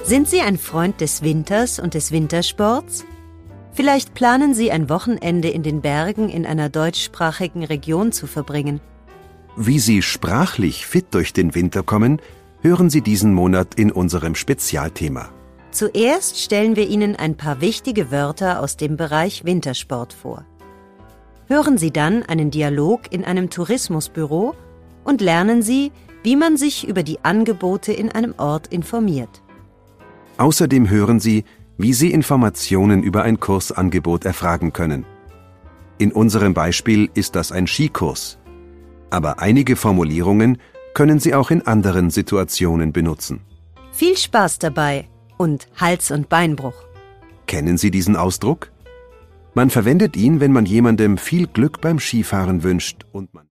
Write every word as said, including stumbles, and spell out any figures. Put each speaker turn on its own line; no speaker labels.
Sind Sie ein Freund des Winters und des Wintersports? Vielleicht planen Sie ein Wochenende in den Bergen in einer deutschsprachigen Region zu verbringen.
Wie Sie sprachlich fit durch den Winter kommen, hören Sie diesen Monat in unserem Spezialthema.
Zuerst stellen wir Ihnen ein paar wichtige Wörter aus dem Bereich Wintersport vor. Hören Sie dann einen Dialog in einem Tourismusbüro und lernen Sie, wie man sich über die Angebote in einem Ort informiert.
Außerdem hören Sie, wie Sie Informationen über ein Kursangebot erfragen können. In unserem Beispiel ist das ein Skikurs. Aber einige Formulierungen können Sie auch in anderen Situationen benutzen.
Viel Spaß dabei und Hals- und Beinbruch.
Kennen Sie diesen Ausdruck? Man verwendet ihn, wenn man jemandem viel Glück beim Skifahren wünscht und man